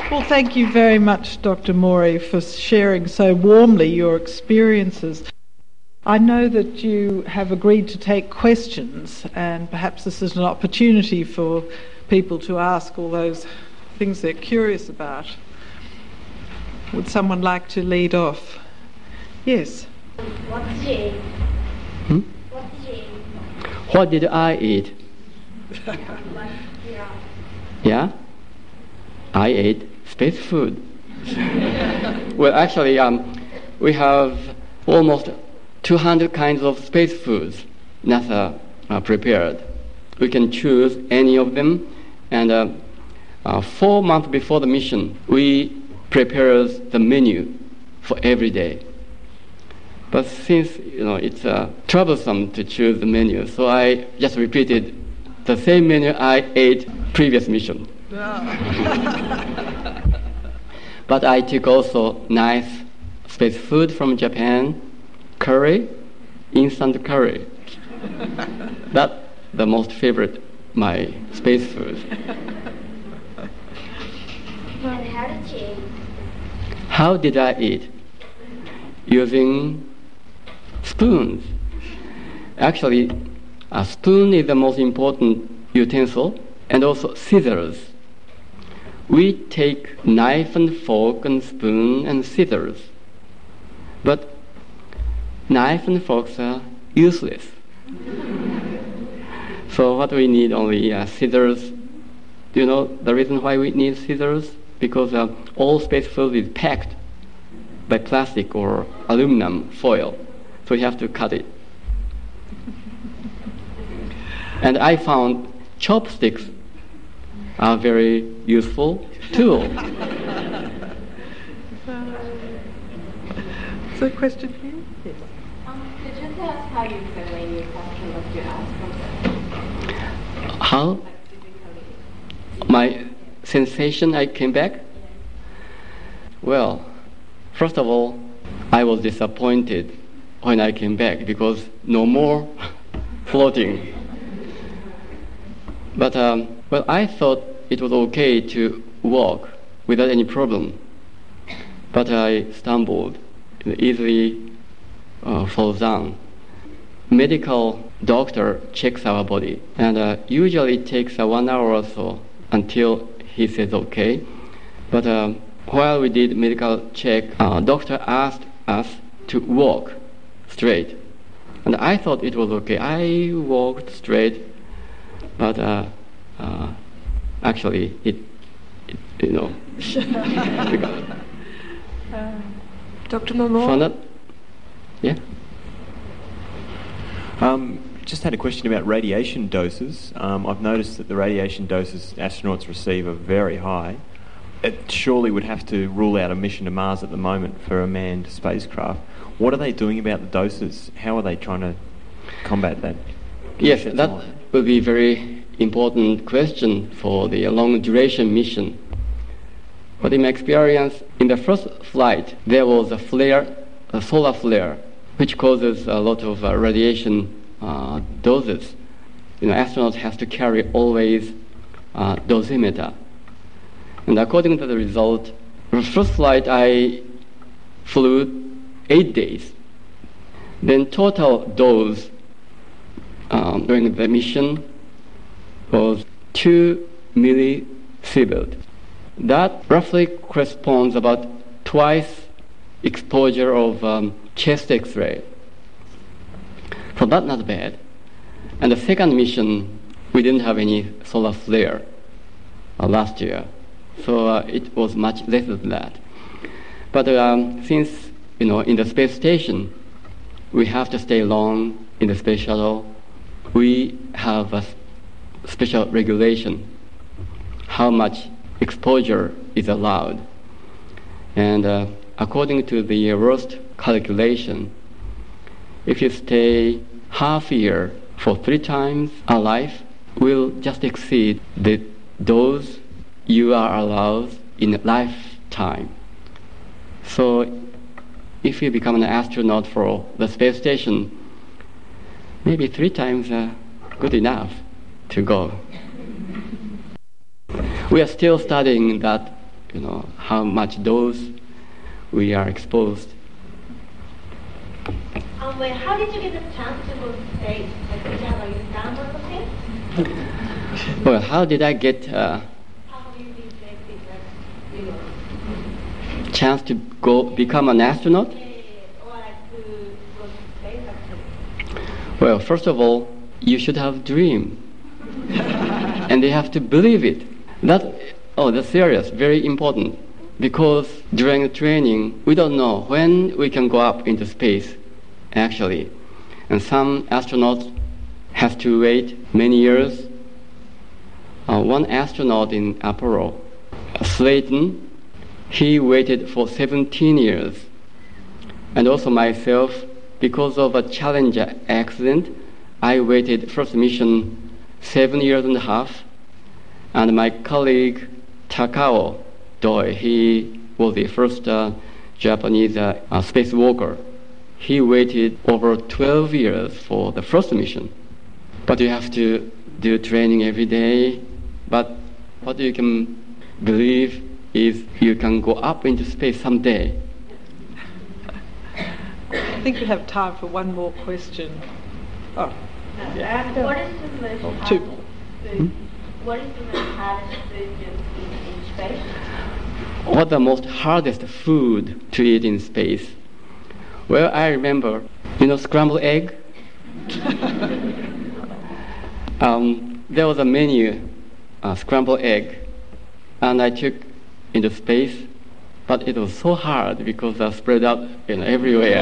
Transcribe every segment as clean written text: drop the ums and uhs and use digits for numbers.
Well, thank you very much, Dr. Morey, for sharing so warmly your experiences. I know that you have agreed to take questions, and perhaps this is an opportunity for people to ask all those things they're curious about. Would someone like to lead off? Yes. What did you eat? What did you eat? What did I eat? Yeah? I ate space food. Well, actually, we have almost 200 kinds of space foods NASA prepared. We can choose any of them, and 4 months before the mission, we prepared the menu for every day. But since it's troublesome to choose the menu, so I just repeated the same menu I ate previous mission. But I took also nice space food from Japan, curry, instant curry. That's the most favorite my space food. And how did you eat? How did I eat? Using spoons. Actually, a spoon is the most important utensil, and also scissors. We take knife and fork and spoon and scissors. But knife and forks are useless. So what we need only scissors. Do you know the reason why we need scissors? Because all space food is packed by plastic or aluminum foil. So you have to cut it. And I found chopsticks are a very useful tool. So a question here? Yes. Could you tell us how you feel when you capture what you ask from How? My sensation I came back? Well, first of all, I was disappointed when I came back because no more floating. But, I thought it was okay to walk without any problem. But I stumbled, easily fall down. Medical doctor checks our body, and usually it takes 1 hour or so until he says okay. But while we did medical check, doctor asked us to walk straight. And I thought it was okay. I walked straight, but actually it Dr. Moore? Yeah? Just had a question about radiation doses. I've noticed that the radiation doses astronauts receive are very high. It surely would have to rule out a mission to Mars at the moment for a manned spacecraft. What are they doing about the doses? How are they trying to combat that? Yes, that will be a very important question for the long duration mission. But in my experience, in the first flight, there was a solar flare, which causes a lot of radiation doses. Astronauts have to carry always dosimeter. And according to the result, the first flight I flew 8 days. Then total dose during the mission was 2 millisievert. That roughly corresponds about twice exposure of chest X-ray. So that's not bad. And the second mission, we didn't have any solar flare last year. So it was much less than that. But since, in the space station, we have to stay long in the space shuttle, we have a special regulation how much exposure is allowed. And according to the worst calculation, if you stay half year for 3 times a life, will just exceed the dose you are allowed in a lifetime. So if you become an astronaut for the space station, maybe 3 times good enough to go. We are still studying that how much dose we are exposed. Wait, how did you get the chance to go to space? Like, did you have a exam or something? Well, how did I get How have you been like, chance to become an astronaut? or like to go to space actually? Well, first of all, you should have a dream. And you have to believe it. That's serious, very important. Because during the training, we don't know when we can go up into space, actually. And some astronauts have to wait many years. One astronaut in Apollo, Slayton, he waited for 17 years. And also myself, because of a Challenger accident, I waited first mission 7.5 years. And my colleague Takao Doi, he was the first Japanese spacewalker. He waited over 12 years for the first mission. But you have to do training every day. But what you can believe is you can go up into space someday. I think we have time for one more question. What is the most Two hardest more. food? What is the most hardest food to eat in space? What's the most hardest food to eat in space? Well, I remember, scrambled egg? There was a menu, scrambled egg, and I took into space, but it was so hard because I spread out everywhere.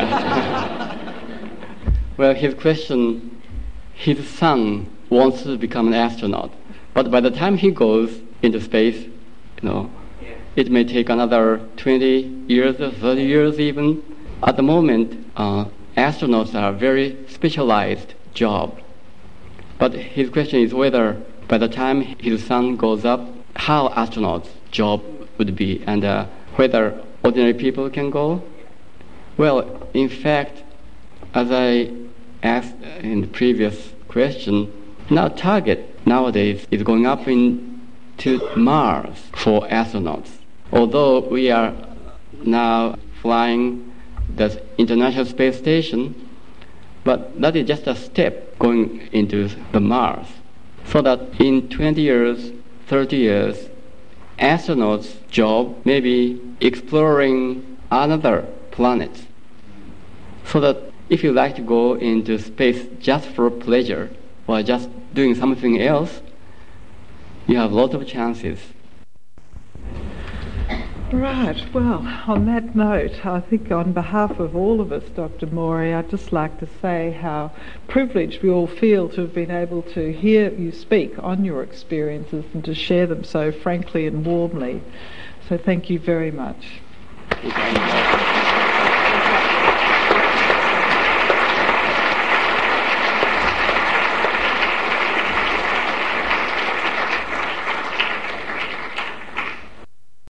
Well, his question, his son wants to become an astronaut, but by the time he goes into space, it may take another 20 years or 30 years even. At the moment, astronauts are a very specialized job. But his question is whether by the time his son goes up, how astronauts' job would be, and whether ordinary people can go. Well, in fact, as I asked in the previous question, target nowadays is going up into Mars for astronauts. Although we are now flying the International Space Station, but that is just a step going into the Mars. So that in 20 years, 30 years, astronauts' job may be exploring another planet. So that if you like to go into space just for pleasure or just doing something else, you have lots of chances. Right, well, on that note, I think on behalf of all of us, Dr. Mori, I'd just like to say how privileged we all feel to have been able to hear you speak on your experiences and to share them so frankly and warmly. So thank you very much. Thank you.